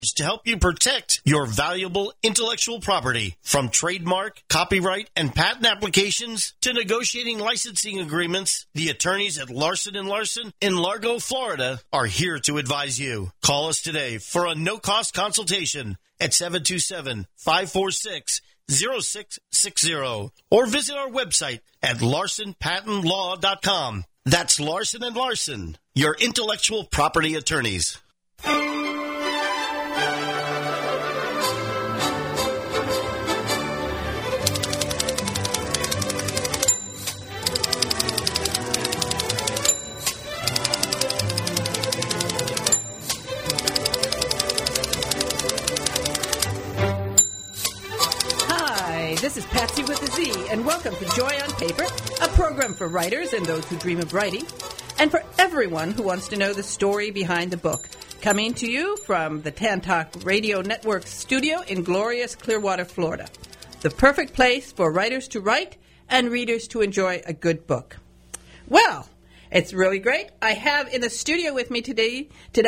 to help you protect your valuable intellectual property. From trademark, copyright, and patent applications to negotiating licensing agreements, the attorneys at Larson & Larson in Largo, Florida are here to advise you. Call us today for a no-cost consultation at 727-546-0660 or visit our website at larsonpatentlaw.com. That's Larson & Larson, your intellectual property attorneys. This is Patsy with a Z, and welcome to Joy on Paper, a program for writers and those who dream of writing, and for everyone who wants to know the story behind the book. Coming to you from the Tantalk Radio Network studio in glorious Clearwater, Florida. The perfect place for writers to write and readers to enjoy a good book. Well, it's really great. I have in the studio with me today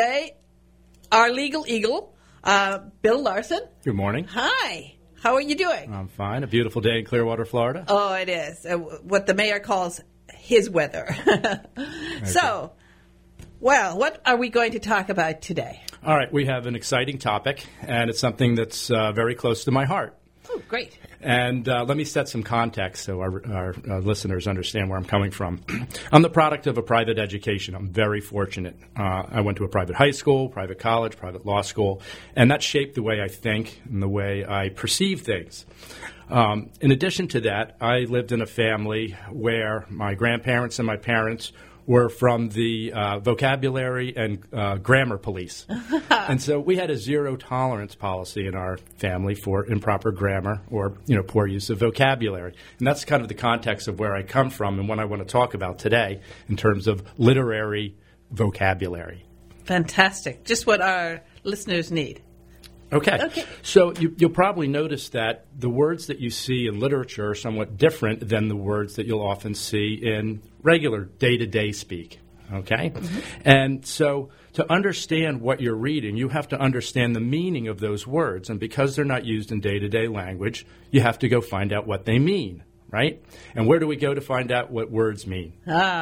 our legal eagle, Bill Larson. Good morning. Hi. How are you doing? I'm fine. A beautiful day in Clearwater, Florida. Oh, it is. What the mayor calls his weather. Okay. So, well, what are we going to talk about today? All right. We have an exciting topic, and it's something that's very close to my heart. Oh, great. And let me set some context so our listeners understand where I'm coming from. I'm the product of a private education. I'm very fortunate. I went to a private high school, private college, private law school, and that shaped the way I think and the way I perceive things. In addition to that, I lived in a family where my grandparents and my parents were from the vocabulary and grammar police. And so we had a zero tolerance policy in our family for improper grammar or, poor use of vocabulary. And that's kind of the context of where I come from and what I want to talk about today in terms of literary vocabulary. Fantastic. Just what our listeners need. Okay. So you'll probably notice that the words that you see in literature are somewhat different than the words that you'll often see in regular day-to-day speak. Okay? Mm-hmm. And so to understand what you're reading, you have to understand the meaning of those words. And because they're not used in day-to-day language, you have to go find out what they mean. Right? And where do we go to find out what words mean?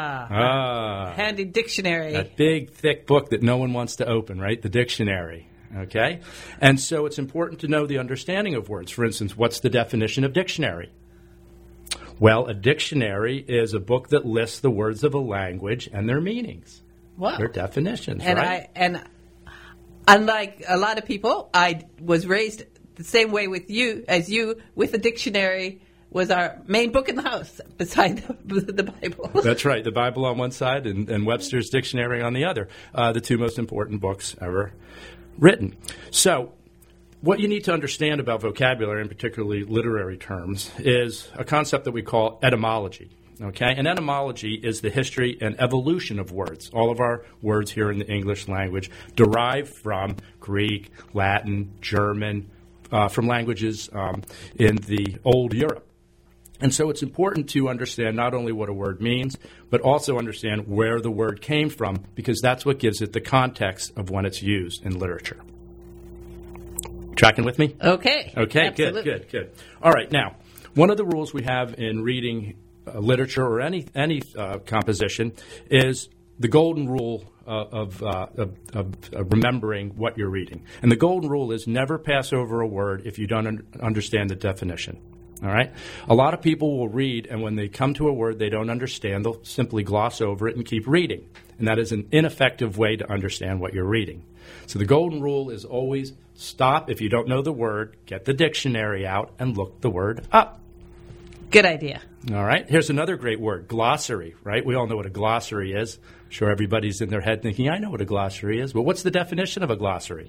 Handy dictionary. That big, thick book that no one wants to open, right? The dictionary. Okay? And so it's important to know the understanding of words. For instance, what's the definition of dictionary? Well, a dictionary is a book that lists the words of a language and their meanings. Wow. Their definitions, and right? And unlike a lot of people, I was raised the same way with you, with a dictionary was our main book in the house, beside the Bible. That's right. The Bible on one side and Webster's Dictionary on the other. The two most important books ever written. So what you need to understand about vocabulary, and particularly literary terms, is a concept that we call etymology. Okay? And etymology is the history and evolution of words. All of our words here in the English language derive from Greek, Latin, German, from languages in the old Europe. And so it's important to understand not only what a word means, but also understand where the word came from, because that's what gives it the context of when it's used in literature. Tracking with me? Okay. Okay, absolutely. Good. All right, now, one of the rules we have in reading literature or any composition is the golden rule of remembering what you're reading. And the golden rule is never pass over a word if you don't understand the definition. All right? A lot of people will read, and when they come to a word they don't understand, they'll simply gloss over it and keep reading. And that is an ineffective way to understand what you're reading. So the golden rule is always stop. If you don't know the word, get the dictionary out and look the word up. Good idea. All right? Here's another great word, glossary, right? We all know what a glossary is. I'm sure everybody's in their head thinking, I know what a glossary is. But what's the definition of a glossary?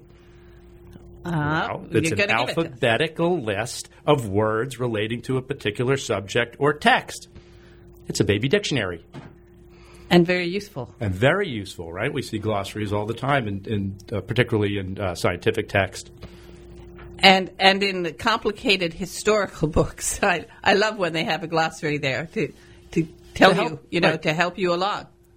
Well, it's an alphabetical list of words relating to a particular subject or text. It's a baby dictionary. And very useful. And very useful, right? We see glossaries all the time, particularly in scientific text. And in the complicated historical books, I love when they have a glossary there to tell you, to help you along.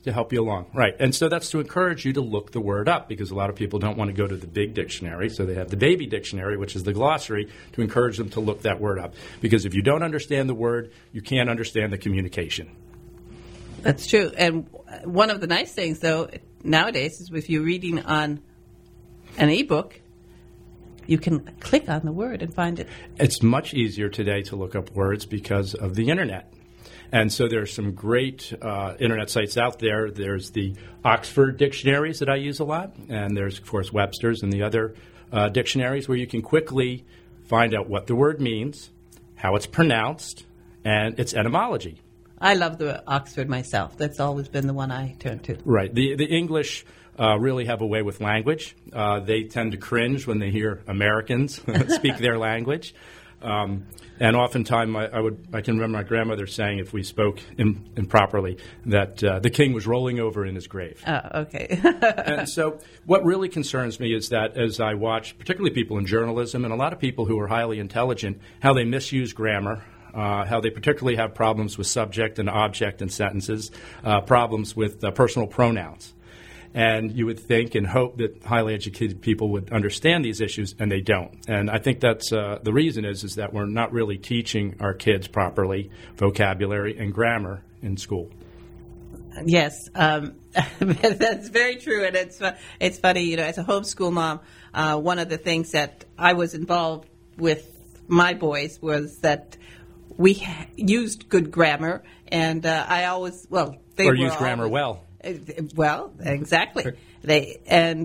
To help you along, right. And so that's to encourage you to look the word up, because a lot of people don't want to go to the big dictionary, so they have the baby dictionary, which is the glossary, to encourage them to look that word up. Because if you don't understand the word, you can't understand the communication. That's true. And one of the nice things, though, nowadays is if you're reading on an e-book, you can click on the word and find it. It's much easier today to look up words because of the Internet. And so there are some great Internet sites out there. There's the Oxford dictionaries that I use a lot, and there's, of course, Webster's and the other dictionaries where you can quickly find out what the word means, how it's pronounced, and its etymology. I love the Oxford myself. That's always been the one I turn to. Right. The English really have a way with language. They tend to cringe when they hear Americans speak their language. And oftentimes, I can remember my grandmother saying, if we spoke improperly, that the king was rolling over in his grave. Oh, okay. And so what really concerns me is that as I watch, particularly people in journalism and a lot of people who are highly intelligent, how they misuse grammar, how they particularly have problems with subject and object in sentences, problems with personal pronouns. And you would think and hope that highly educated people would understand these issues, and they don't. And I think that's the reason is that we're not really teaching our kids properly vocabulary and grammar in school. Yes, that's very true, and it's funny. You know, as a homeschool mom, one of the things that I was involved with my boys was that we used good grammar, and I always they used grammar well. Well, exactly. This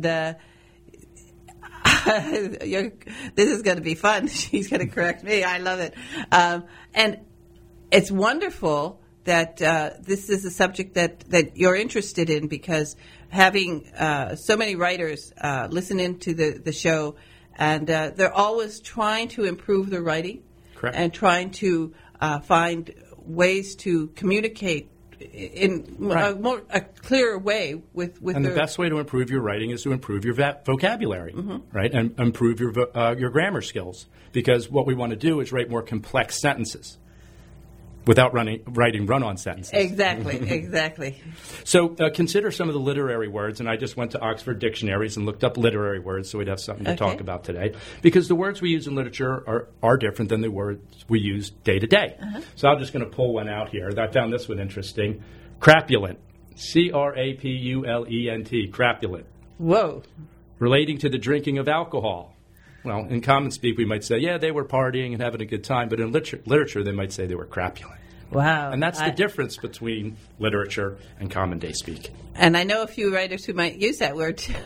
is going to be fun. She's going to correct me. I love it. And it's wonderful that this is a subject that you're interested in, because having so many writers listen into the show, and they're always trying to improve their writing. Correct. And trying to find ways to communicate in a clearer way with and the best way to improve your writing is to improve your vocabulary, right, and improve your grammar skills, because what we want to do is write more complex sentences without writing run-on sentences. Exactly. So consider some of the literary words, and I just went to Oxford dictionaries and looked up literary words so we'd have something to talk about today, because the words we use in literature are different than the words we use day to day. So I'm just going to pull one out here. I found this one interesting. Crapulent. C-R-A-P-U-L-E-N-T. Crapulent. Whoa. Relating to the drinking of alcohol. Well, in common speak, we might say, yeah, they were partying and having a good time. But in literature, they might say they were crapulent. Wow. And that's the difference between literature and common day speak. And I know a few writers who might use that word, too.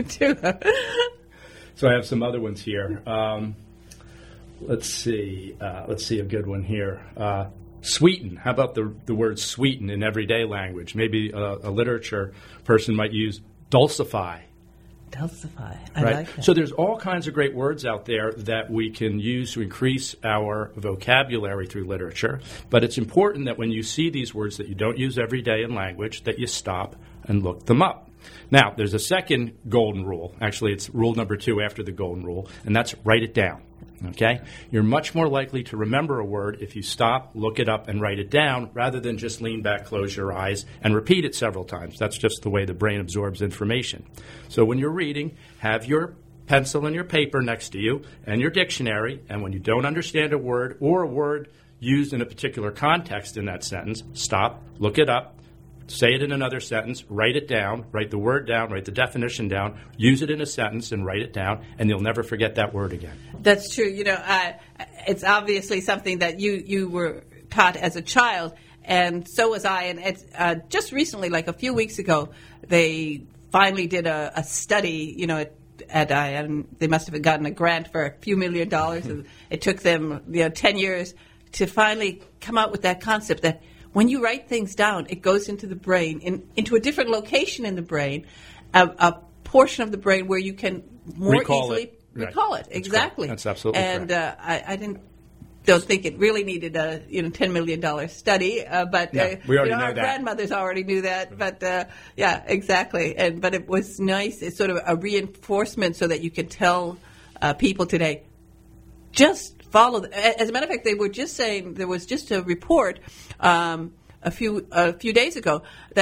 So I have some other ones here. Let's see a good one here. Sweeten. How about the word sweeten in everyday language? Maybe a literature person might use dulcify. Dulcify. I like that. So there's all kinds of great words out there that we can use to increase our vocabulary through literature. But it's important that when you see these words that you don't use every day in language, that you stop and look them up. Now, there's a second golden rule. Actually, it's rule number 2 after the golden rule, and that's write it down. Okay? You're much more likely to remember a word if you stop, look it up, and write it down, rather than just lean back, close your eyes, and repeat it several times. That's just the way the brain absorbs information. So when you're reading, have your pencil and your paper next to you and your dictionary, and when you don't understand a word or a word used in a particular context in that sentence, stop, look it up, say it in another sentence, write it down, write the word down, write the definition down, use it in a sentence and write it down, and you'll never forget that word again. That's true. You know, it's obviously something that you were taught as a child, and so was I. And it's just recently, like a few weeks ago, they finally did a study, you know, and they must have gotten a grant for a few $1 million. And it took them 10 years to finally come out with that concept that when you write things down, it goes into the brain, into a different location in the brain, a portion of the brain where you can more easily recall it. Exactly. That's absolutely correct. And I don't think it really needed a $10 million study, but we already know our that. grandmothers already knew that. But yeah, exactly. But it was nice. It's sort of a reinforcement so that you can tell people today, just follow. As a matter of fact, they were just saying there was just a report a few days ago that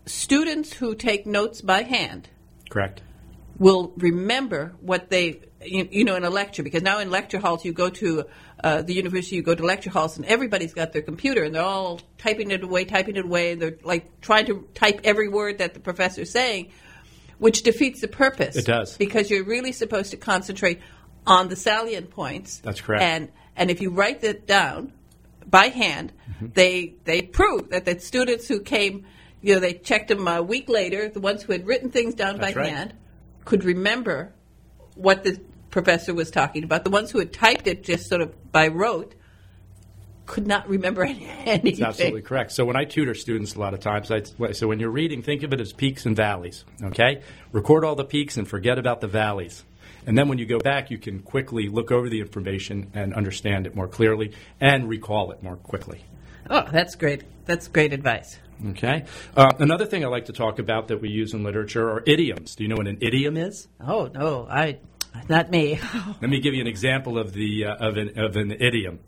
students who take notes by hand Correct. will remember what they, in a lecture, because now in lecture halls you go to the university, you go to lecture halls, and everybody's got their computer, and they're all typing it away, and they're like trying to type every word that the professor's saying, which defeats the purpose. It does. Because you're really supposed to concentrate on the salient points. That's correct. And if you write that down by hand, they prove that the students who came, they checked them a week later, the ones who had written things down by hand, could remember what the professor was talking about. The ones who had typed it just sort of by rote could not remember anything. That's absolutely correct. So when I tutor students a lot of times, so when you're reading, think of it as peaks and valleys, okay? Record all the peaks and forget about the valleys. And then when you go back, you can quickly look over the information and understand it more clearly and recall it more quickly. Oh, that's great. That's great advice. Okay. Another thing I like to talk about that we use in literature are idioms. Do you know what an idiom is? Oh, no, not me. Let me give you an example of an idiom.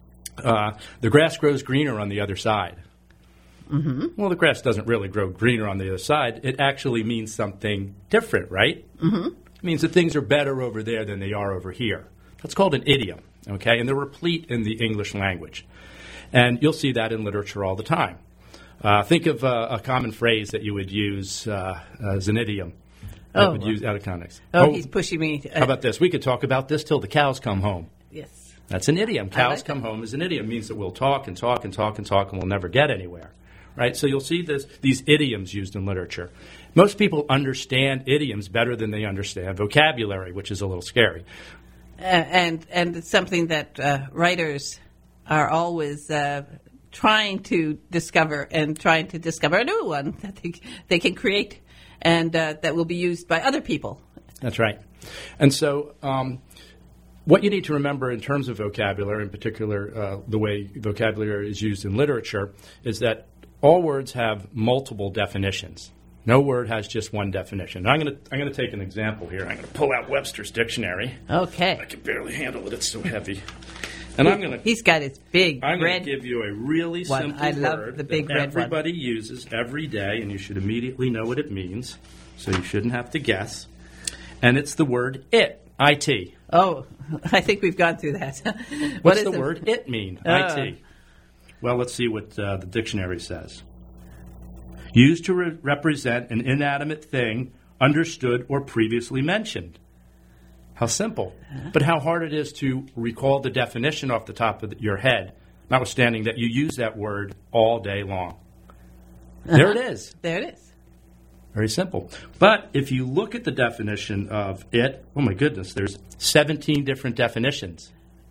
The grass grows greener on the other side. Mm-hmm. Well, the grass doesn't really grow greener on the other side. It actually means something different, right? Mm-hmm. It means that things are better over there than they are over here. That's called an idiom, okay? And they're replete in the English language. And you'll see that in literature all the time. Think of a common phrase that you would use as an idiom. That would use out of context. He's pushing me. How about this? We could talk about this till the cows come home. Yes. That's an idiom. Cows come home is an idiom. It means that we'll talk and talk and talk and talk and we'll never get anywhere. Right? So you'll see these idioms used in literature. Most people understand idioms better than they understand vocabulary, which is a little scary. And it's something that writers are always trying to discover a new one that they can create and that will be used by other people. That's right. And so what you need to remember in terms of vocabulary, in particular the way vocabulary is used in literature, is that all words have multiple definitions. No word has just one definition. I'm going to take an example here. I'm going to pull out Webster's dictionary. Okay. I can barely handle it. It's so heavy. And He's got his big I'm red. going to give you a really simple I love word the big that red everybody uses every day, and you should immediately know what it means, so you shouldn't have to guess. And it's the word it, I-T. Oh, I think we've gone through that. What's the word it mean, I-T? Well, let's see what the dictionary says. Used to represent an inanimate thing, understood or previously mentioned. How simple. But how hard it is to recall the definition off the top of your head, notwithstanding that you use that word all day long. There it is. There it is. Very simple. But if you look at the definition of it, oh my goodness, there's 17 different definitions.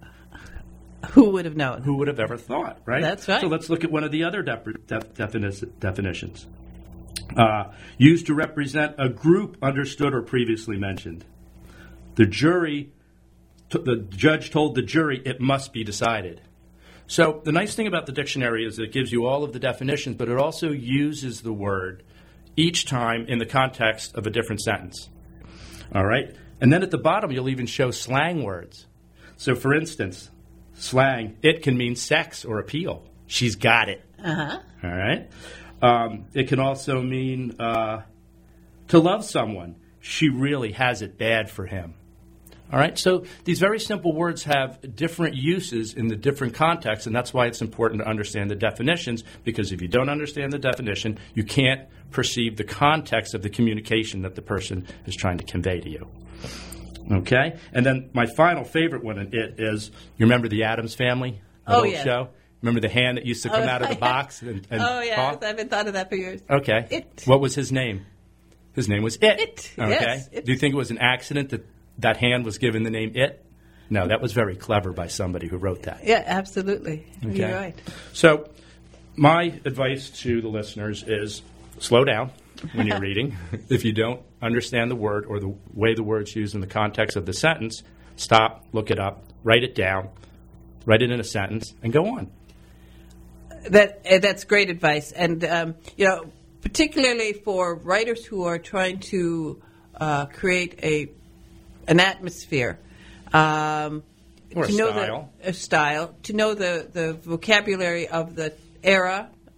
Who would have known? Who would have ever thought, right? That's right. So let's look at one of the other definitions. Used to represent a group understood or previously mentioned. The judge told the jury it must be decided. So the nice thing about the dictionary is that it gives you all of the definitions, but it also uses the word each time in the context of a different sentence. All right? And then at the bottom, you'll even show slang words. So, for instance, slang, it can mean sex or appeal. She's got it. Uh-huh. All right? It can also mean to love someone. She really has it bad for him. All right? So these very simple words have different uses in the different contexts, and that's why it's important to understand the definitions, because if you don't understand the definition, you can't perceive the context of the communication that the person is trying to convey to you. Okay? And then my final favorite one in it is, you remember the Addams Family? The old show? Remember the hand that used to come out of the box and talk? I haven't thought of that for years. Okay. It. What was his name? His name was It. It. Okay. Yes, Do you think it was an accident that hand was given the name It? No, that was very clever by somebody who wrote that. Yeah, absolutely. Okay. You're right. So my advice to the listeners is slow down when you're reading. If you don't understand the word or the way the word's used in the context of the sentence, stop, look it up, write it down, write it in a sentence, and go on. That's great advice. And, particularly for writers who are trying to create an atmosphere, or to know the style, to know the vocabulary of the era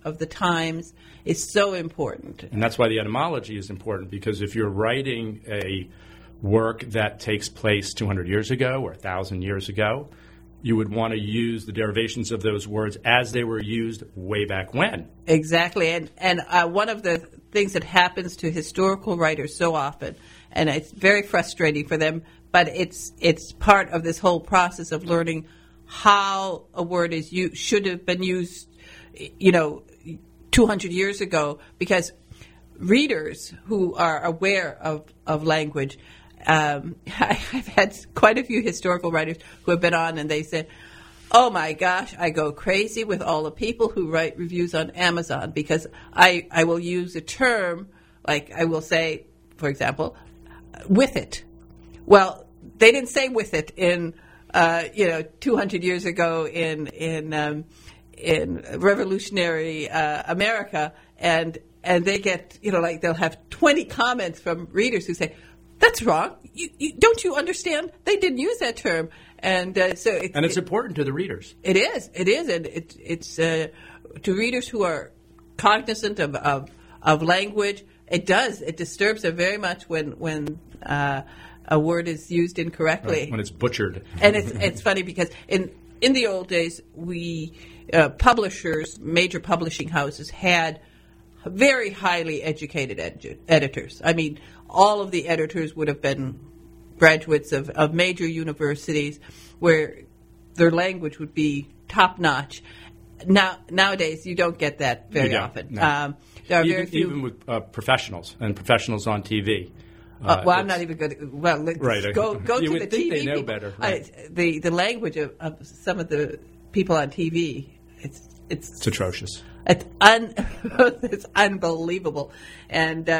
of the times is so important. And that's why the etymology is important, because if you're writing a work that takes place 200 years ago or 1,000 years ago, you would want to use the derivations of those words as they were used way back when. Exactly. And one of the things that happens to historical writers so often, and it's very frustrating for them, but it's part of this whole process of learning how a word should have been used, 200 years ago, because readers who are aware of language, I've had quite a few historical writers who have been on, and they said, oh my gosh, I go crazy with all the people who write reviews on Amazon, because I will use a term, like I will say, for example, with it. Well, they didn't say with it in 200 years ago in revolutionary America, and they get they'll have 20 comments from readers who say, that's wrong. Don't you understand? They didn't use that term, and so it's important to the readers. It is, and it's to readers who are cognizant of language. It disturbs them very much when a word is used incorrectly. Right, when it's butchered. And it's funny because in the old days, we publishers, major publishing houses, had very highly educated editors. I mean, all of the editors would have been graduates of major universities where their language would be top-notch. Nowadays, you don't get that very often. No. There are very few. Even with professionals and professionals on TV. I'm not even good. Well, let's right. go to the would think TV they know people. better. Right. The language of some of the people on TV, it's atrocious. It's unbelievable, and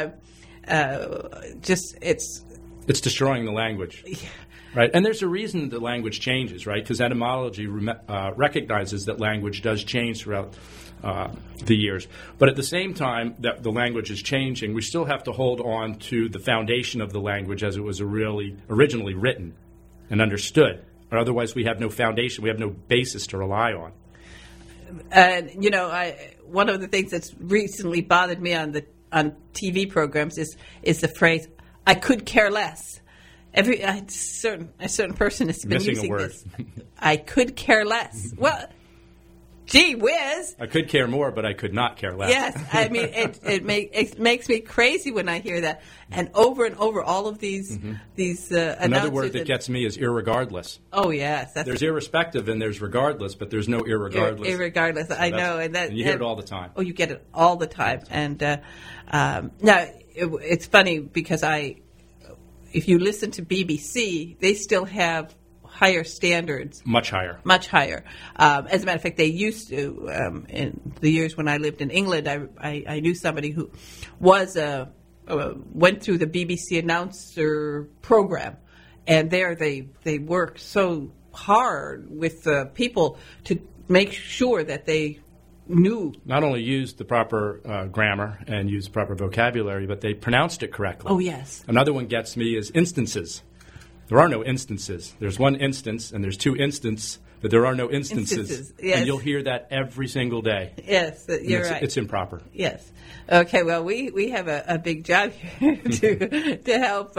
it's destroying the language. Right, and there's a reason the language changes, right? Because etymology recognizes that language does change throughout the years. But at the same time that the language is changing, we still have to hold on to the foundation of the language as it was originally written and understood. Or otherwise, we have no foundation, we have no basis to rely on. And one of the things that's recently bothered me on TV programs is the phrase "I could care less." A certain person has been missing using a word. this. I could care less. Well, gee whiz! I could care more, but I could not care less. Yes, I mean it makes me crazy when I hear that, and over all of these announcers. Another word that gets me is irregardless. Oh yes, there's irrespective and there's regardless, but there's no irregardless. Irregardless, so I know, and you hear it all the time. Oh, you get it all the time, and now it's funny because if you listen to BBC, they still have higher standards. Much higher. Much higher. As a matter of fact, they used to, in the years when I lived in England, I knew somebody who went through the BBC announcer program. And there they worked so hard with people to make sure that they knew. Not only used the proper grammar and used the proper vocabulary, but they pronounced it correctly. Oh, yes. Another one gets me is instances. There are no instances. There's one instance and there's two instances, but there are no instances. Yes. And you'll hear that every single day. Yes, you're right. It's improper. Yes. Okay, well, we have a big job here to help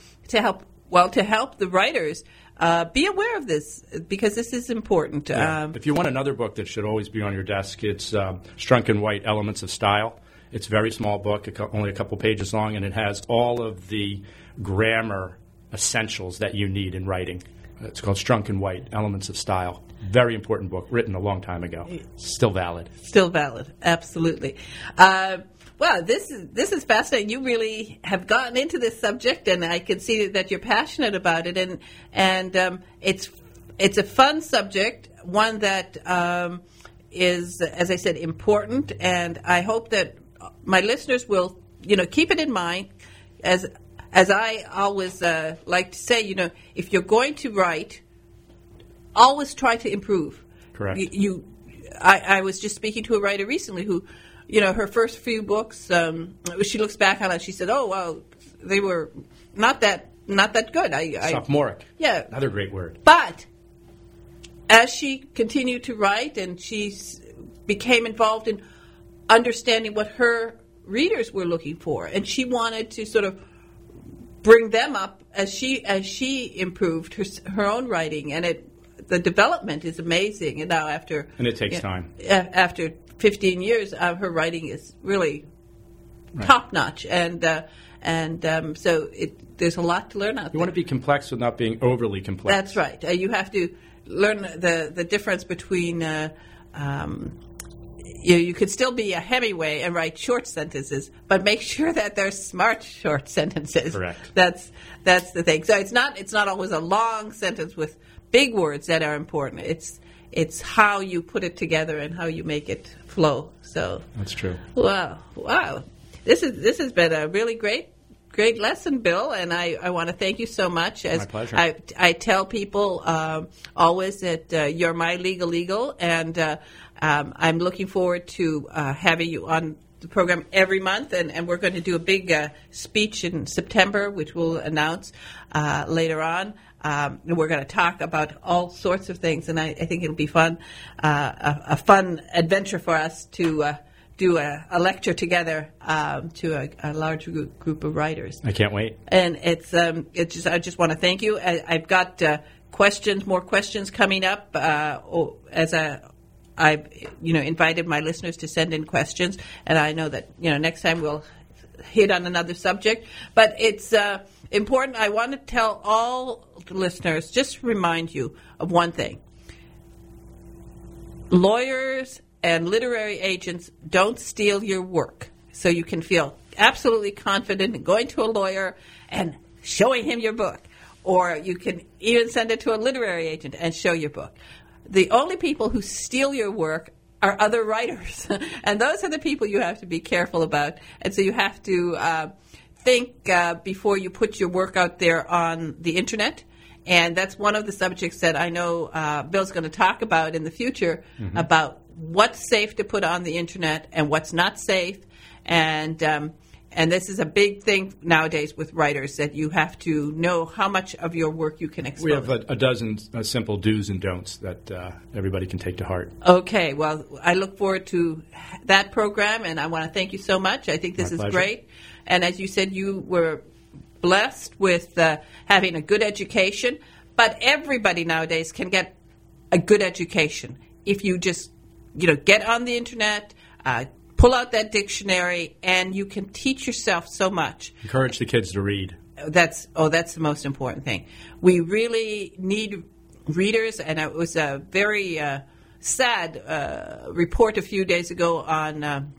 the writers be aware of this, because this is important. Yeah. If you want another book that should always be on your desk, it's Strunk and White, Elements of Style. It's a very small book, only a couple pages long, and it has all of the grammar essentials that you need in writing. It's called Strunk and White, Elements of Style. Very important book, written a long time ago. Still valid. Still valid, absolutely. Well, this is fascinating. You really have gotten into this subject, and I can see that you're passionate about it. And it's a fun subject, one that is, as I said, important. And I hope that my listeners will, keep it in mind. As I always like to say, if you're going to write, always try to improve. Correct. I was just speaking to a writer recently who, her first few books, she looks back on it, she said, "Oh, well, they were not that good." Sophomoric. Yeah. Another great word. But as she continued to write and she became involved in understanding what her readers were looking for, and she wanted to sort of bring them up as she improved her own writing, and the development is amazing. And now after it takes time. After 15 years, her writing is really top notch, and so there's a lot to learn out there. You want to be complex without being overly complex. That's right. You have to learn the difference between. You could still be a Hemingway and write short sentences, but make sure that they're smart short sentences. Correct. That's the thing. So it's not always a long sentence with big words that are important. It's how you put it together and how you make it flow. So that's true. Wow. This has been a really great lesson, Bill, and I want to thank you so much. My pleasure. I tell people always that you're my legal, and I'm looking forward to having you on the program every month, and we're going to do a big speech in September, which we'll announce later on. And we're going to talk about all sorts of things, and I think it'll be fun, a fun adventure for us to do a lecture together to a large group of writers. I can't wait. And I just want to thank you. I've got more questions coming up as I've invited my listeners to send in questions, and I know that next time we'll hit on another subject. But it's important. I want to tell all the listeners, just remind you of one thing: lawyers and literary agents don't steal your work. So you can feel absolutely confident in going to a lawyer and showing him your book. Or you can even send it to a literary agent and show your book. The only people who steal your work are other writers. And those are the people you have to be careful about. And so you have to think before you put your work out there on the Internet. And that's one of the subjects that I know Bill's going to talk about in the future, about what's safe to put on the Internet and what's not safe. And this is a big thing nowadays with writers, that you have to know how much of your work you can expose. We have a dozen simple do's and don'ts that everybody can take to heart. Okay. Well, I look forward to that program, and I want to thank you so much. I think this is great. And as you said, you were blessed with having a good education, but everybody nowadays can get a good education if you just get on the Internet, pull out that dictionary, and you can teach yourself so much. Encourage the kids to read. That's the most important thing. We really need readers, and it was a very sad report a few days ago on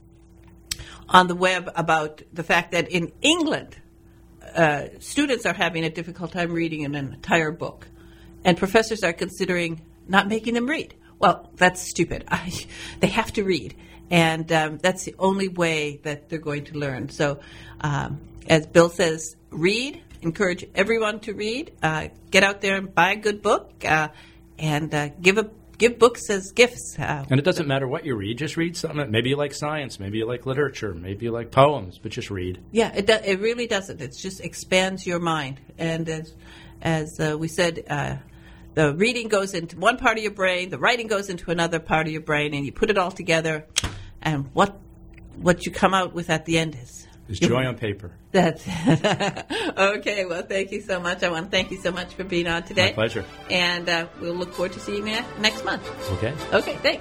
the web about the fact that in England, students are having a difficult time reading an entire book, and professors are considering not making them read. Well, that's stupid. They have to read, and that's the only way that they're going to learn. So, as Bill says, read. Encourage everyone to read. Get out there and buy a good book, and give books as gifts. And it doesn't matter what you read. Just read something. Maybe you like science. Maybe you like literature. Maybe you like poems. But just read. Yeah, it really doesn't. It just expands your mind. And as we said, the reading goes into one part of your brain, the writing goes into another part of your brain, and you put it all together, and what you come out with at the end is joy on paper. That's okay. Well, thank you so much. I want to thank you so much for being on today. My pleasure. And we'll look forward to seeing you next month. Okay. Okay, thanks.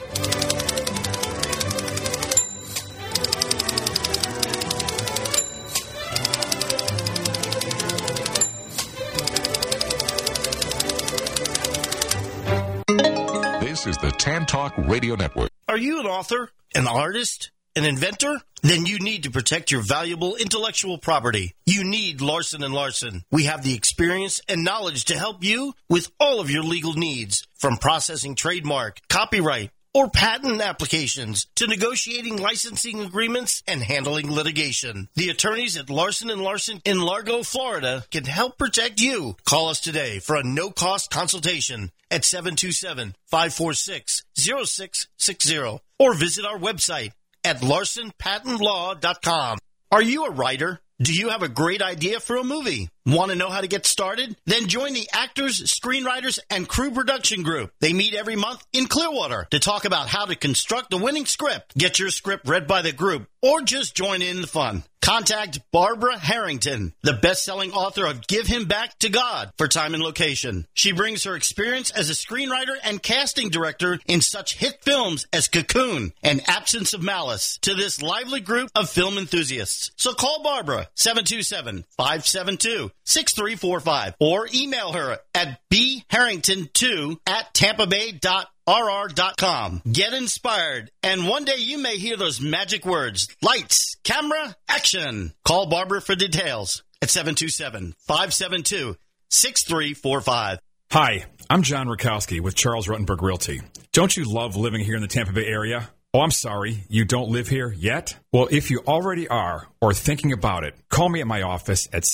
This is the Tan Talk Radio Network. Are you an author, an artist, an inventor? Then you need to protect your valuable intellectual property. You need Larson & Larson. We have the experience and knowledge to help you with all of your legal needs, from processing trademark, copyright, or patent applications to negotiating licensing agreements and handling litigation. The attorneys at Larson & Larson in Largo, Florida can help protect you. Call us today for a no-cost consultation at 727-546-0660 or visit our website at larsonpatentlaw.com. Are you a writer? Do you have a great idea for a movie? Want to know how to get started? Then join the Actors, Screenwriters, and Crew Production Group. They meet every month in Clearwater to talk about how to construct a winning script. Get your script read by the group or just join in the fun. Contact Barbara Harrington, the best-selling author of Give Him Back to God, for time and location. She brings her experience as a screenwriter and casting director in such hit films as Cocoon and Absence of Malice to this lively group of film enthusiasts. So call Barbara, 727-572-6345, or email her at bharrington2@tampabay.rr.com. Get inspired, and one day you may hear those magic words, lights, camera, action. Call Barbara for details at 727-572-6345. Hi, I'm John Rakowski with Charles Ruttenberg Realty. Don't you love living here in the Tampa Bay area? Oh, I'm sorry, you don't live here yet? Well, if you already are or thinking about it, call me at my office at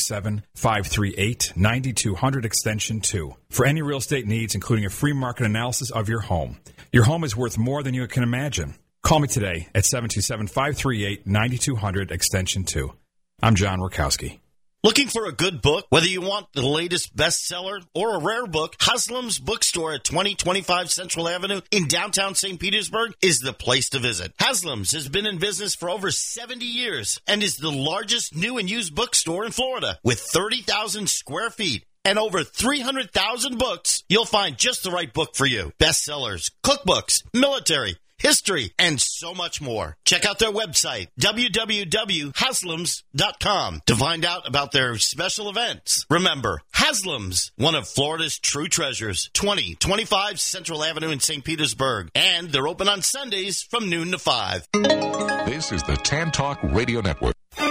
727-538-9200 extension 2 for any real estate needs, including a free market analysis of your home. Your home is worth more than you can imagine. Call me today at 727-538-9200 extension 2. I'm John Rakowski. Looking for a good book? Whether you want the latest bestseller or a rare book, Haslam's Bookstore at 2025 Central Avenue in downtown St. Petersburg is the place to visit. Haslam's has been in business for over 70 years and is the largest new and used bookstore in Florida. With 30,000 square feet and over 300,000 books, you'll find just the right book for you. Bestsellers, cookbooks, military, history, and so much more. Check out their website, www.haslams.com, to find out about their special events. Remember, Haslam's, one of Florida's true treasures, 2025 Central Avenue in St. Petersburg. And they're open on Sundays from noon to 5. This is the Tan Talk Radio Network.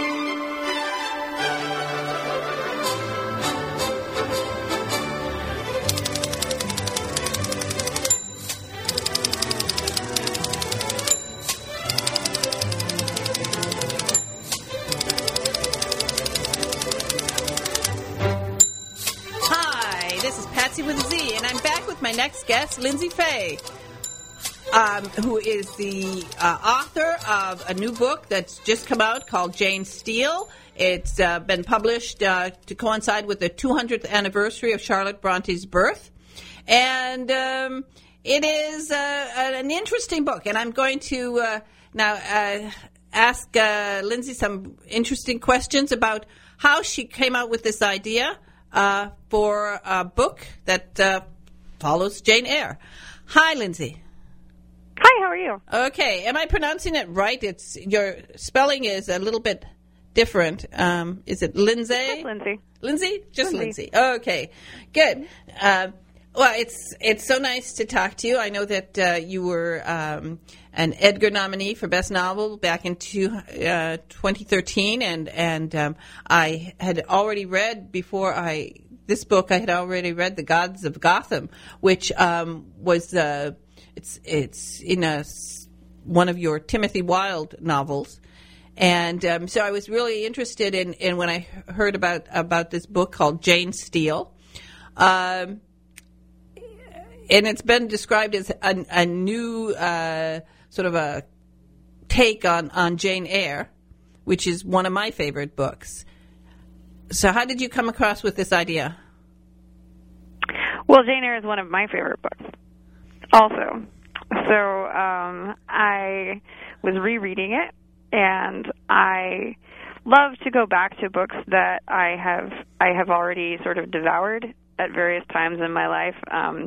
With a Z, and I'm back with my next guest, Lindsay Fay, who is the author of a new book that's just come out called Jane Steele. It's been published to coincide with the 200th anniversary of Charlotte Bronte's birth, and it is an interesting book, and I'm going to now ask Lindsay some interesting questions about how she came out with this idea for a book that follows Jane Eyre. Hi, Lindsay. Hi, how are you? Okay, am I pronouncing it right? Your spelling is a little bit different. Is it Lindsay? Just Lindsay. Lindsay? Just Lindsay. Okay, good. Well, it's so nice to talk to you. I know that you were an Edgar nominee for Best Novel back in 2013, and I had already read this book. I had already read The Gods of Gotham, which was it's in one of your Timothy Wilde novels. And so I was really interested in when I heard about this book called Jane Steele. And it's been described as a new sort of a take on Jane Eyre, which is one of my favorite books. So how did you come across with this idea? Well, Jane Eyre is one of my favorite books also. So I was rereading it, and I love to go back to books that I have already sort of devoured at various times in my life,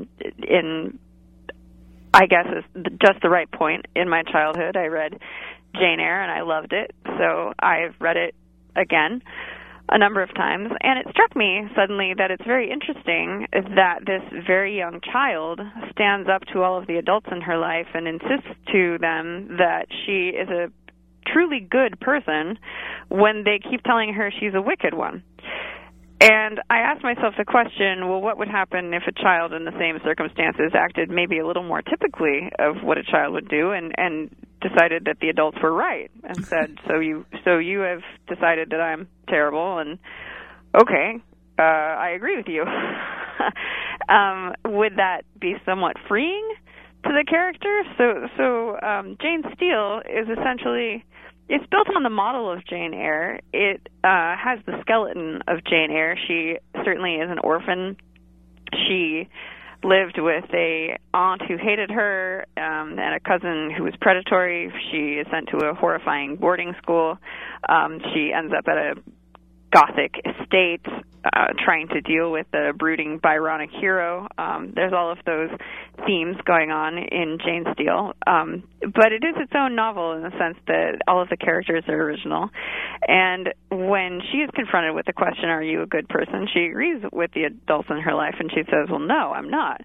I guess is just the right point in my childhood. I read Jane Eyre and I loved it, so I've read it again a number of times, and it struck me suddenly that it's very interesting that this very young child stands up to all of the adults in her life and insists to them that she is a truly good person when they keep telling her she's a wicked one. And I asked myself the question, well, what would happen if a child in the same circumstances acted maybe a little more typically of what a child would do, and decided that the adults were right and said, so you have decided that I'm terrible, and okay, I agree with you. Would that be somewhat freeing to the character? So Jane Steele is essentially It's built on the model of Jane Eyre. It has the skeleton of Jane Eyre. She certainly is an orphan. She lived with a aunt who hated her and a cousin who was predatory. She is sent to a horrifying boarding school. She ends up at a Gothic estate trying to deal with the brooding Byronic hero. There's all of those themes going on in Jane Steele. But it is its own novel in the sense that all of the characters are original. And when she is confronted with the question, are you a good person, she agrees with the adults in her life, and she says, well, no, I'm not.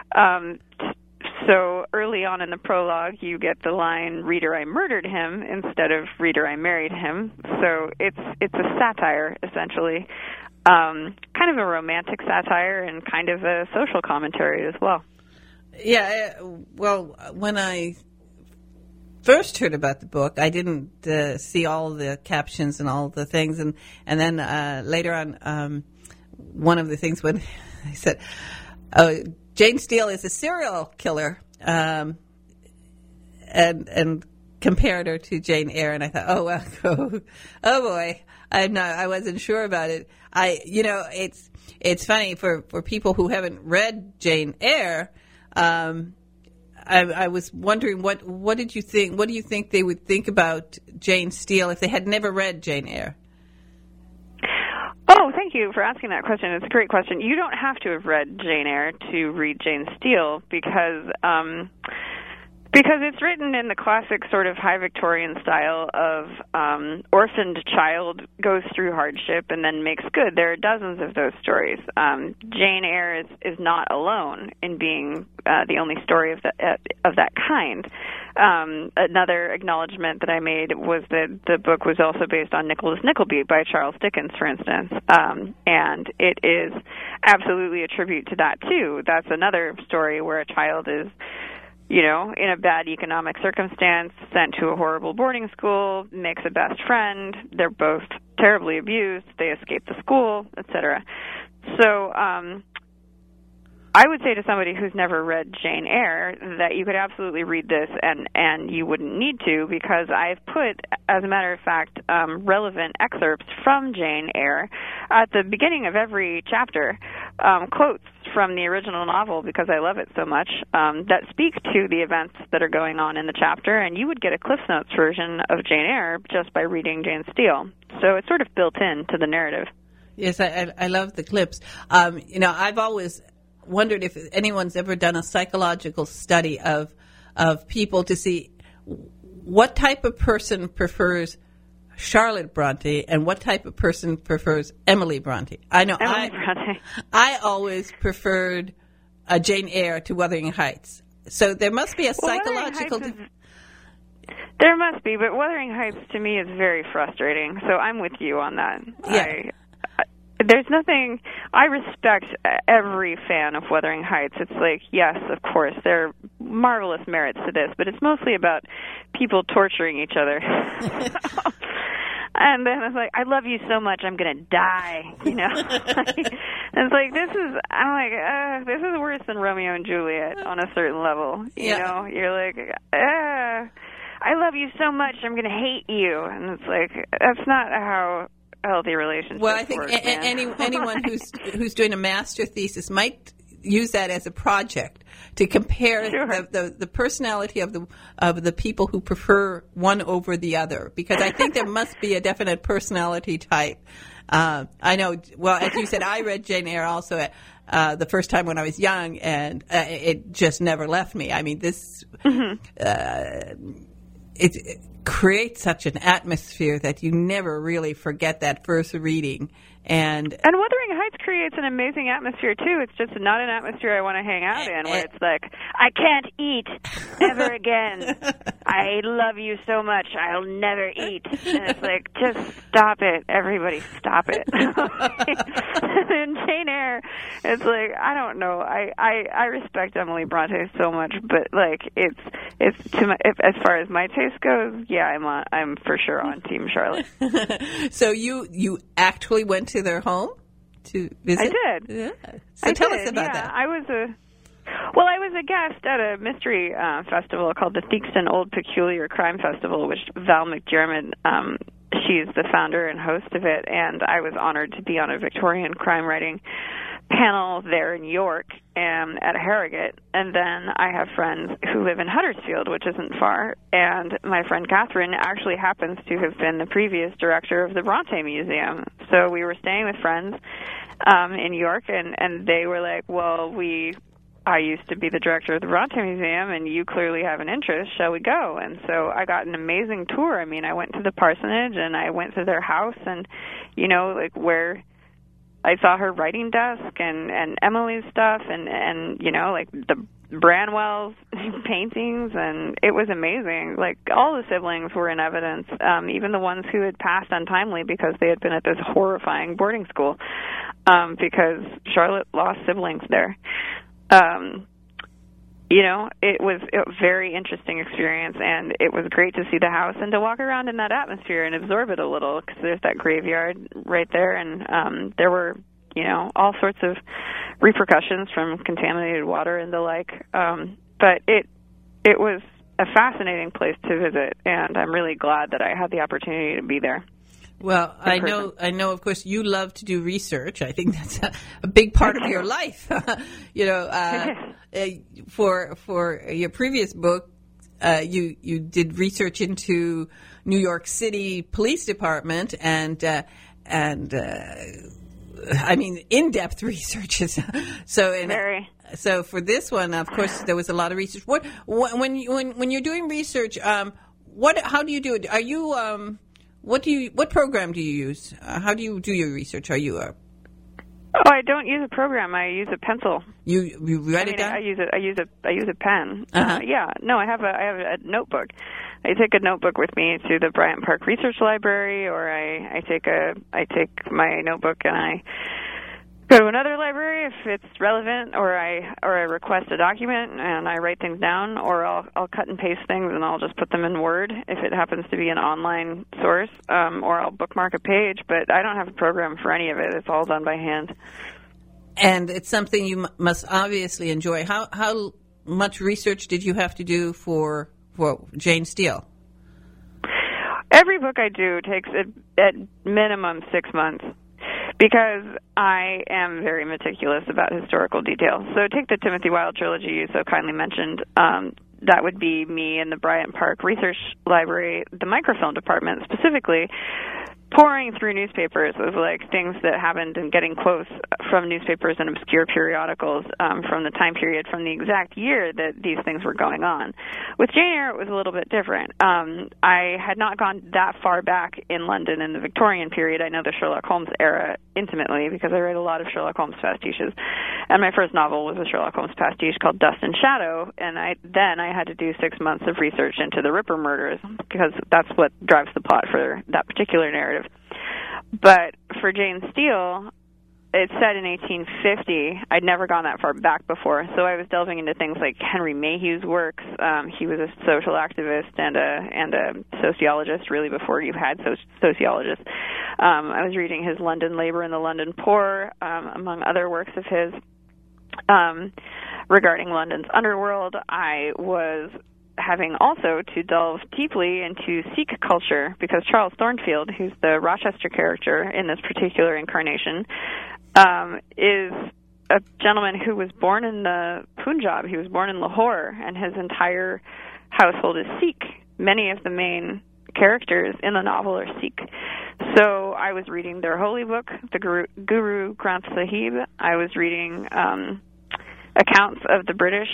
So early on in the prologue, you get the line, reader, I murdered him, instead of reader, I married him. So it's a satire, essentially, kind of a romantic satire and kind of a social commentary as well. Yeah, well, when I first heard about the book, I didn't see all the captions and all the things. And then later on, one of the things when they said, Jane Steele is a serial killer, and compared her to Jane Eyre, and I thought, oh well, oh boy, I wasn't sure about it. It's funny for people who haven't read Jane Eyre. I was wondering what did you think? What do you think they would think about Jane Steele if they had never read Jane Eyre? Oh, thank you for asking that question. It's a great question. You don't have to have read Jane Eyre to read Jane Steele because it's written in the classic sort of high Victorian style of orphaned child goes through hardship and then makes good. There are dozens of those stories. Jane Eyre is not alone in being the only story of that kind. Another acknowledgement that I made was that the book was also based on Nicholas Nickleby by Charles Dickens, for instance, and it is absolutely a tribute to that, too. That's another story where a child is, in a bad economic circumstance, sent to a horrible boarding school, makes a best friend, they're both terribly abused, they escape the school, etc. So I would say to somebody who's never read Jane Eyre that you could absolutely read this and you wouldn't need to, because I've put, as a matter of fact, relevant excerpts from Jane Eyre at the beginning of every chapter, quotes from the original novel because I love it so much, that speak to the events that are going on in the chapter, and you would get a Cliff Notes version of Jane Eyre just by reading Jane Steele. So it's sort of built into the narrative. Yes, I love the clips. I've always wondered if anyone's ever done a psychological study of people to see what type of person prefers Charlotte Bronte and what type of person prefers Emily Bronte. I know I always preferred Jane Eyre to Wuthering Heights. So there must be a psychological... There must be, but Wuthering Heights to me is very frustrating. So I'm with you on that. Yeah. There's nothing... I respect every fan of Wuthering Heights. It's like, yes, of course, there are marvelous merits to this, but it's mostly about people torturing each other. And then it's like, I love you so much, I'm going to die, And it's like, this is worse than Romeo and Juliet on a certain level. You know? You're like, I love you so much, I'm going to hate you. And it's like, that's not how healthy relationships work. Well, I think work, anyone who's doing a master thesis might use that as a project to compare the personality of the people who prefer one over the other, because I think there must be a definite personality type. I know. Well, as you said, I read Jane Eyre also the first time when I was young, and it just never left me. I mean, this it creates such an atmosphere that you never really forget that first reading. And Wuthering Heights creates an amazing atmosphere, too. It's just not an atmosphere I want to hang out in, where it's like, I can't eat ever again. I love you so much, I'll never eat. And it's like, just stop it. Everybody stop it. In Jane Eyre, it's like, I don't know. I respect Emily Bronte so much, but, like, it's as far as my taste goes, yeah, I'm for sure on Team Charlotte. So you actually went to their home to visit? I did. Yeah. So tell us about that. Well, I was a guest at a mystery festival called the Theakston Old Peculiar Crime Festival, which Val McDermott, she's the founder and host of it, and I was honored to be on a Victorian crime writing panel there in York at Harrogate. And then I have friends who live in Huddersfield, which isn't far, and my friend Catherine actually happens to have been the previous director of the Bronte Museum. So we were staying with friends in York, and they were like, well, I used to be the director of the Bronte Museum, and you clearly have an interest. Shall we go? And so I got an amazing tour. I mean, I went to the parsonage, and I went to their house, and, like where I saw her writing desk and Emily's stuff and like the Branwell's paintings, and it was amazing. Like, all the siblings were in evidence, even the ones who had passed untimely because they had been at this horrifying boarding school, because Charlotte lost siblings there. It was a very interesting experience, and it was great to see the house and to walk around in that atmosphere and absorb it a little, because there's that graveyard right there, and there were, all sorts of repercussions from contaminated water and the like. But it was a fascinating place to visit, and I'm really glad that I had the opportunity to be there. Well, I know, of course, you love to do research. I think that's a big part of your life. For your previous book, you did research into New York City Police Department and I mean, in-depth research. So for this one, of course, there was a lot of research. When you're doing research, how do you do it? Are you what program do you use? How do you do your research? Are you I don't use a program. I use a pencil. You write it down? I use a pen. Uh-huh. I have a notebook. I take a notebook with me to the Bryant Park Research Library, or I take my notebook and I go to another library if it's relevant, or I request a document and I write things down, or I'll cut and paste things and I'll just put them in Word if it happens to be an online source, or I'll bookmark a page. But I don't have a program for any of it. It's all done by hand. And it's something you must obviously enjoy. How much research did you have to do for Jane Steele? Every book I do takes at minimum 6 months, because I am very meticulous about historical details. So take the Timothy Wilde trilogy you so kindly mentioned. That would be me in the Bryant Park Research Library, the microfilm department specifically, pouring through newspapers of like things that happened and getting quotes from newspapers and obscure periodicals from the time period, from the exact year that these things were going on. With Jane Eyre, it was a little bit different. I had not gone that far back in London in the Victorian period. I know the Sherlock Holmes era intimately because I read a lot of Sherlock Holmes pastiches. And my first novel was a Sherlock Holmes pastiche called Dust and Shadow, and I had to do 6 months of research into the Ripper murders, because that's what drives the plot for that particular narrative. But for Jane Steele, it's set in 1850. I'd never gone that far back before, so I was delving into things like Henry Mayhew's works. He was a social activist and a sociologist, really, before you had sociologists. I was reading his London Labor and the London Poor, among other works of his. Regarding London's underworld, I was having also to delve deeply into Sikh culture, because Charles Thornfield, who's the Rochester character in this particular incarnation, is a gentleman who was born in the Punjab. He was born in Lahore, and his entire household is Sikh. Many of the main characters in the novel are Sikh. So I was reading their holy book, the Guru Granth Sahib. I was reading accounts of the British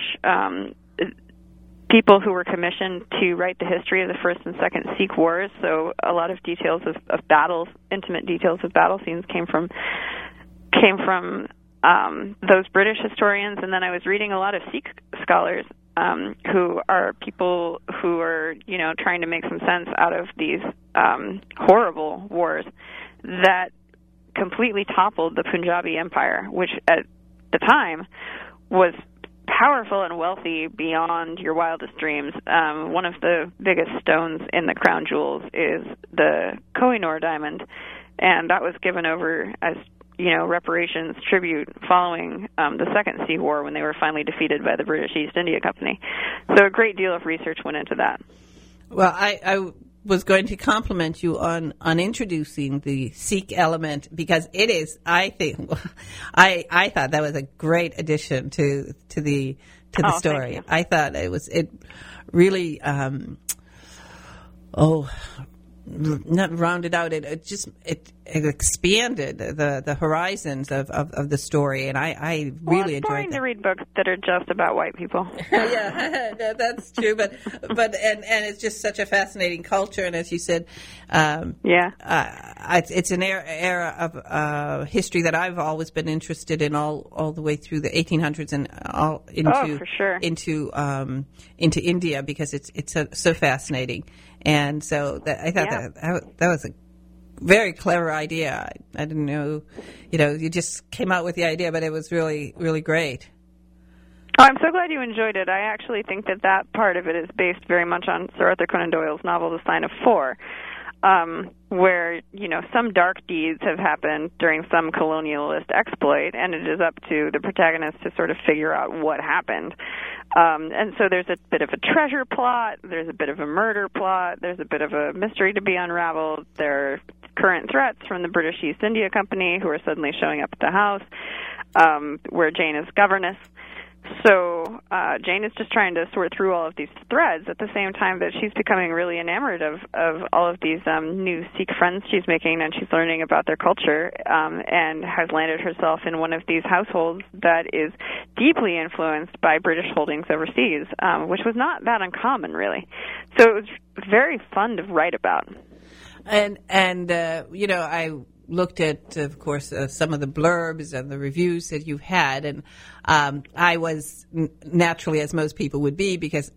people who were commissioned to write the history of the First and Second Sikh Wars. So a lot of details of battles, intimate details of battle scenes came from those British historians. And then I was reading a lot of Sikh scholars who are people who are, trying to make some sense out of these horrible wars that completely toppled the Punjabi Empire, which at the time was powerful and wealthy beyond your wildest dreams. One of the biggest stones in the crown jewels is the Kohinoor diamond, and that was given over as reparations tribute following the Second Sea War when they were finally defeated by the British East India Company. So a great deal of research went into that. Well, I was going to compliment you on introducing the Sikh element, because it is, I think, I thought that was a great addition to the story. I thought it really not rounded out. It expanded the horizons of the story, and I really enjoyed it. It's boring to read books that are just about white people. Yeah, that's true. But it's just such a fascinating culture, and as you said, it's an era of history that I've always been interested in, all the way through the 1800s and all into India, because it's so fascinating. And so I thought that was a very clever idea. I didn't know, you just came out with the idea, but it was really, really great. Oh, I'm so glad you enjoyed it. I actually think that part of it is based very much on Sir Arthur Conan Doyle's novel The Sign of Four, where, some dark deeds have happened during some colonialist exploit, and it is up to the protagonist to sort of figure out what happened. And so there's a bit of a treasure plot, there's a bit of a murder plot, there's a bit of a mystery to be unraveled, there are current threats from the British East India Company who are suddenly showing up at the house, where Jane is governess. So Jane is just trying to sort through all of these threads at the same time that she's becoming really enamored of all of these new Sikh friends she's making, and she's learning about their culture, and has landed herself in one of these households that is deeply influenced by British holdings overseas, which was not that uncommon, really. So it was very fun to write about. And I looked at, of course, some of the blurbs and the reviews that you've had, and I was naturally, as most people would be, because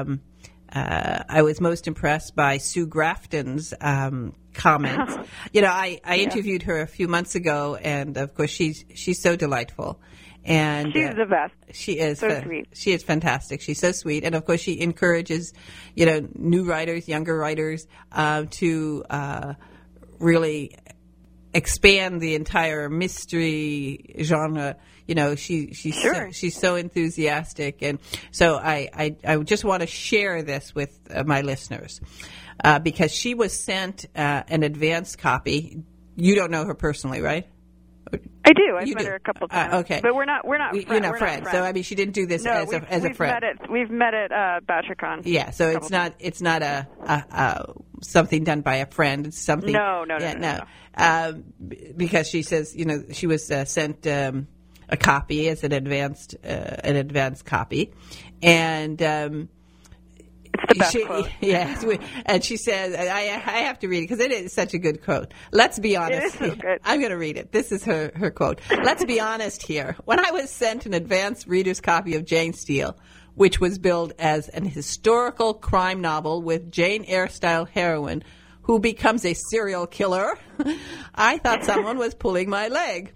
I was most impressed by Sue Grafton's comments. I interviewed her a few months ago, and of course she's so delightful. And she's the best. She is so sweet. She is fantastic. She's so sweet, and of course she encourages, new writers, younger writers, to really expand the entire mystery genre. She's so enthusiastic, and so I just want to share this with my listeners, because she was sent an advanced copy. You don't know her personally, right? I do. I've met her a couple of times. Okay, but we're not friends. You're not friends. So she didn't do this as a friend. We've met at BoucherCon. Yeah. So it's not a something done by a friend. It's something. No. Because she says, she was sent a copy as an advanced copy, and. It's the best quote. Yes, and she says, I have to read it because it is such a good quote. Let's be honest. It is so good. I'm going to read it. This is her quote. Let's be honest here. When I was sent an advanced reader's copy of Jane Steele, which was billed as an historical crime novel with Jane Eyre-style heroine who becomes a serial killer, I thought someone was pulling my leg.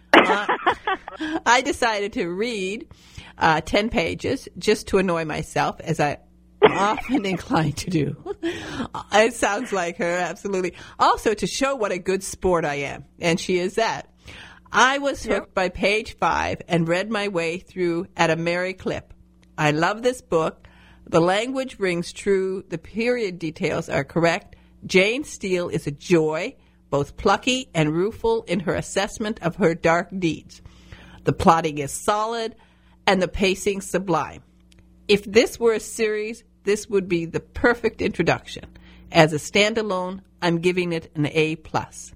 I decided to read 10 pages just to annoy myself, as I often inclined to do. It sounds like her, absolutely. Also, to show what a good sport I am, and she is that. I was hooked by page 5 and read my way through at a merry clip. I love this book. The language rings true. The period details are correct. Jane Steele is a joy, both plucky and rueful in her assessment of her dark deeds. The plotting is solid, and the pacing sublime. If this were a series, this would be the perfect introduction. As a standalone, I'm giving it an A+. Is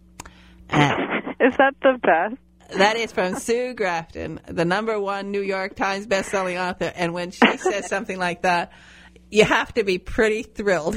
that the best? That is from Sue Grafton, the #1 New York Times bestselling author. And when she says something like that, you have to be pretty thrilled.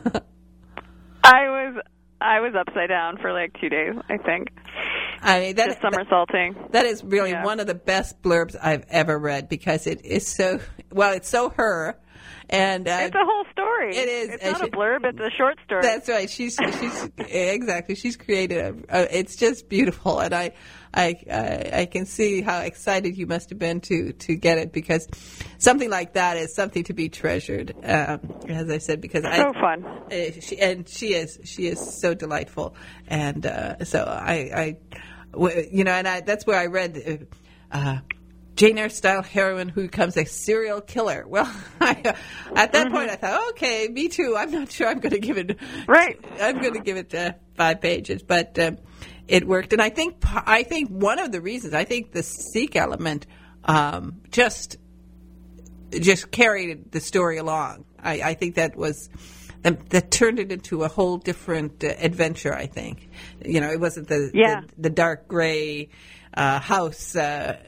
I was upside down for like 2 days, I think. I mean, just somersaulting. That is really one of the best blurbs I've ever read, because it is so, it's so her. And it's a whole story. It is. It's not a blurb. It's a short story. That's right. She's exactly. She's created it's just beautiful, and I can see how excited you must have been to get it, because something like that is something to be treasured. As I said, because so fun. She is so delightful, and so And that's where I read Jane Eyre-style heroine who becomes a serial killer. Well, at that point I thought, okay, me too. I'm not sure I'm going to give it. Right. I'm going to give it 5 pages, but it worked. And I think one of the reasons, I think the Sikh element just carried the story along. I think that was. That turned it into a whole different adventure, I think. It wasn't the dark gray house, of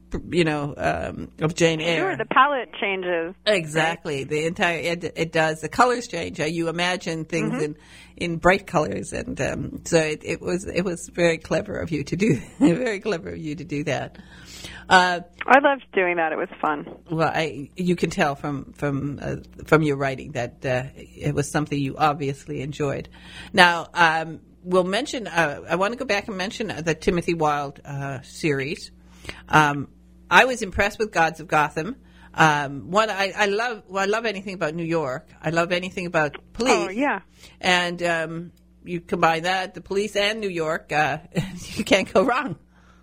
Jane Eyre. Sure, the palette changes. Exactly. The entire it does. The colors change. You imagine things in bright colors, and so it was very clever of you to do. Very clever of you to do that. I loved doing that. It was fun. Well, you can tell from your writing that it was something you obviously enjoyed. Now, we'll mention. I want to go back and mention the Timothy Wilde series. I was impressed with Gods of Gotham. I love anything about New York. I love anything about police. Oh yeah. And you combine that, the police and New York, you can't go wrong.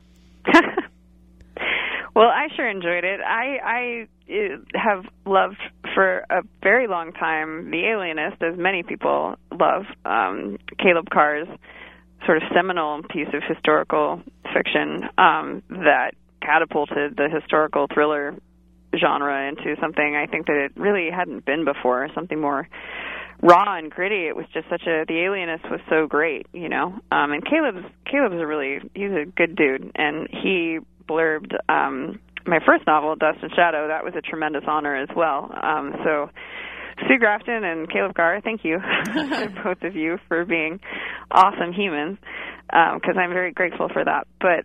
Well, I sure enjoyed it. I have loved for a very long time The Alienist, as many people love. Caleb Carr's sort of seminal piece of historical fiction that catapulted the historical thriller genre into something I think that it really hadn't been before, something more raw and gritty. It was just The Alienist was so great, and Caleb's he's a good dude, and he blurbed my first novel, Dust and Shadow. That was a tremendous honor as well. So Sue Grafton and Caleb Carr, thank you, both of you, for being awesome humans, because I'm very grateful for that. But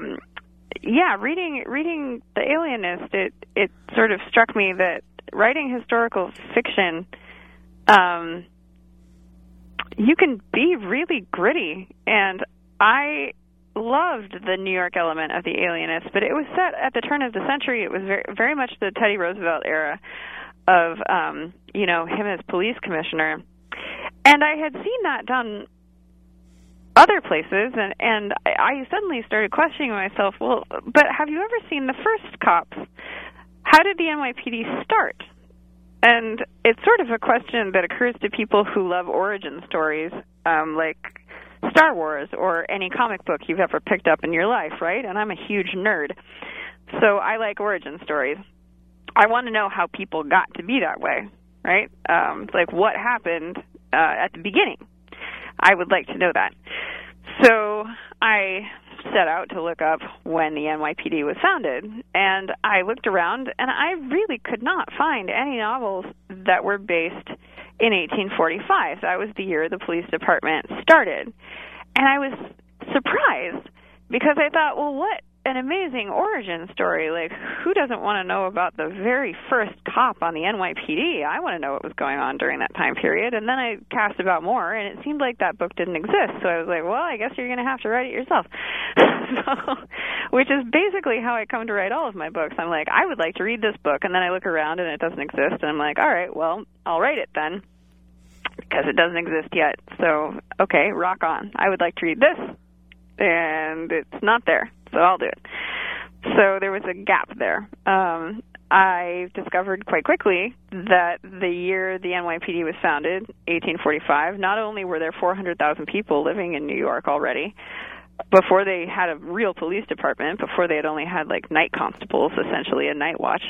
reading The Alienist, it sort of struck me that writing historical fiction, you can be really gritty, and I loved the New York element of The Alienist, but it was set at the turn of the century. It was very, very much the Teddy Roosevelt era of, him as police commissioner. And I had seen that done other places, and I suddenly started questioning myself, well, but have you ever seen the first Cops? How did the NYPD start? And it's sort of a question that occurs to people who love origin stories, like Star Wars or any comic book you've ever picked up in your life, right? And I'm a huge nerd, so I like origin stories. I want to know how people got to be that way, right? Like what happened at the beginning. I would like to know that. So I set out to look up when the NYPD was founded, and I looked around, and I really could not find any novels that were based in 1845. That was the year the police department started. And I was surprised because I thought, well, what an amazing origin story. Like, who doesn't want to know about the very first cop on the NYPD? I want to know what was going on during that time period. And then I cast about more, and it seemed like that book didn't exist. So I was like, well, I guess you're going to have to write it yourself. Which is basically how I come to write all of my books. I'm like, I would like to read this book, and then I look around and it doesn't exist, and I'm like, all right, well, I'll write it then, because it doesn't exist yet. So, okay, rock on. I would like to read this, and it's not there, so I'll do it. So there was a gap there. I discovered quite quickly that the year the NYPD was founded, 1845, not only were there 400,000 people living in New York already, before they had a real police department, before they had only had like night constables, essentially a night watch.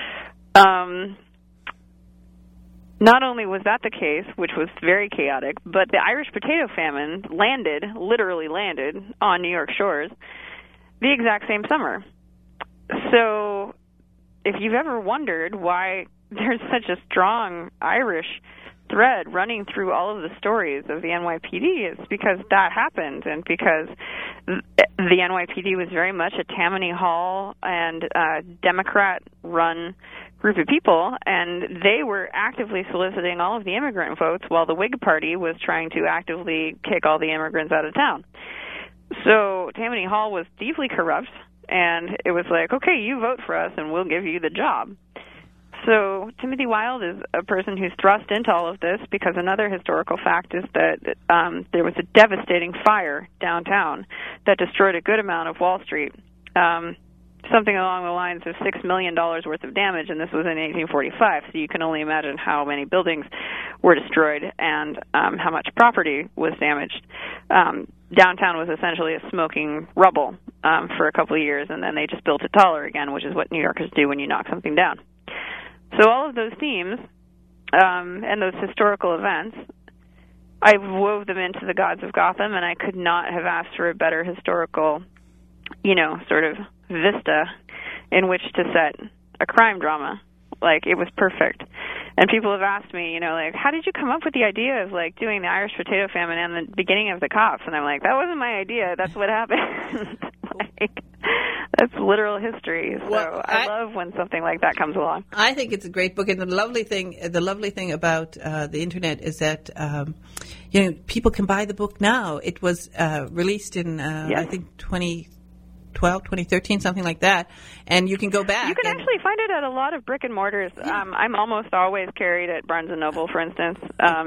Not only was that the case, which was very chaotic, but the Irish potato famine literally landed on New York shores the exact same summer. So if you've ever wondered why there's such a strong Irish thread running through all of the stories of the NYPD, it's because that happened, and because the NYPD was very much a Tammany Hall and Democrat-run group of people, and they were actively soliciting all of the immigrant votes while the Whig Party was trying to actively kick all the immigrants out of town. So Tammany Hall was deeply corrupt, and it was like, okay, you vote for us and we'll give you the job. So Timothy Wilde is a person who's thrust into all of this because another historical fact is that there was a devastating fire downtown that destroyed a good amount of Wall Street. Something along the lines of $6 million worth of damage, and this was in 1845, so you can only imagine how many buildings were destroyed and how much property was damaged. Downtown was essentially a smoking rubble for a couple of years, and then they just built it taller again, which is what New Yorkers do when you knock something down. So all of those themes and those historical events, I wove them into The Gods of Gotham, and I could not have asked for a better historical, sort of vista in which to set a crime drama. Like, it was perfect. And people have asked me, how did you come up with the idea of, doing the Irish potato famine and the beginning of the cops? And I'm like, that wasn't my idea. That's what happened. That's literal history. So well, I love when something like that comes along. I think it's a great book. And the lovely thing about the Internet is that, people can buy the book now. It was released in, yes. I think, 2013, something like that, and you can go back. You can actually find it at a lot of brick and mortars. Yeah. I'm almost always carried at Barnes & Noble, for instance.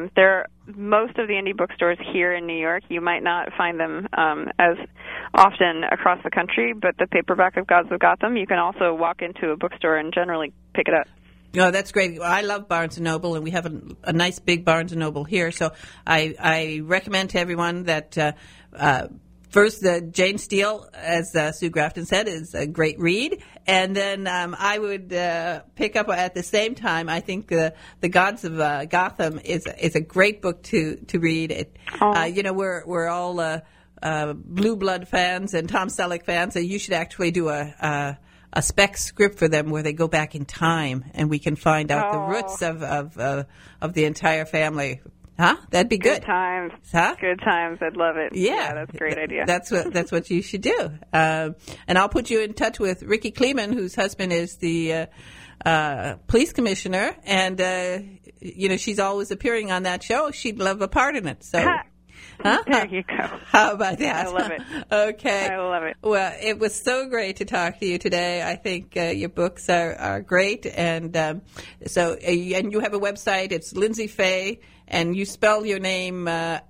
Most of the indie bookstores here in New York, you might not find them as often across the country, but the paperback of Gods of Gotham, you can also walk into a bookstore and generally pick it up. Oh, that's great. I love Barnes & Noble, and we have a nice big Barnes & Noble here, so I recommend to everyone that first, Jane Steele, as Sue Grafton said, is a great read. And then I would pick up at the same time, I think The Gods of Gotham is a great book to read. We're all Blue Blood fans and Tom Selleck fans, and you should actually do a spec script for them where they go back in time and we can find out the roots of the entire family. Huh? That'd be good. Good times. Huh? Good times. I'd love it. Yeah, that's a great idea. That's what you should do. And I'll put you in touch with Ricky Kleeman, whose husband is the police commissioner, and she's always appearing on that show. She'd love a part in it. So. Huh? There you go. How about that? I love it. Okay. I love it. Well, it was so great to talk to you today. I think your books are great. And and you have a website. It's Lindsay Faye, and you spell your name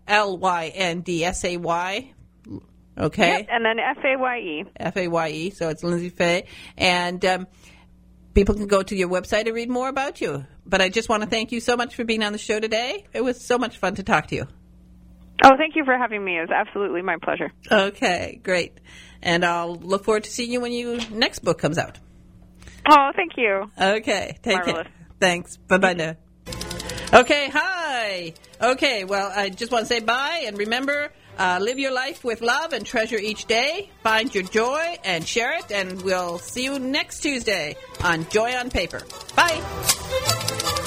Lyndsay. Okay? Yep, and then Faye. Faye. So it's Lindsay Faye. And people can go to your website and read more about you. But I just want to thank you so much for being on the show today. It was so much fun to talk to you. Oh, thank you for having me. It was absolutely my pleasure. Okay, great. And I'll look forward to seeing you when your next book comes out. Oh, thank you. Okay, take Marvelous. care. Thanks. Bye-bye now. Okay, hi. Okay, well, I just want to say bye, and remember, live your life with love and treasure each day. Find your joy and share it, and we'll see you next Tuesday on Joy on Paper. Bye.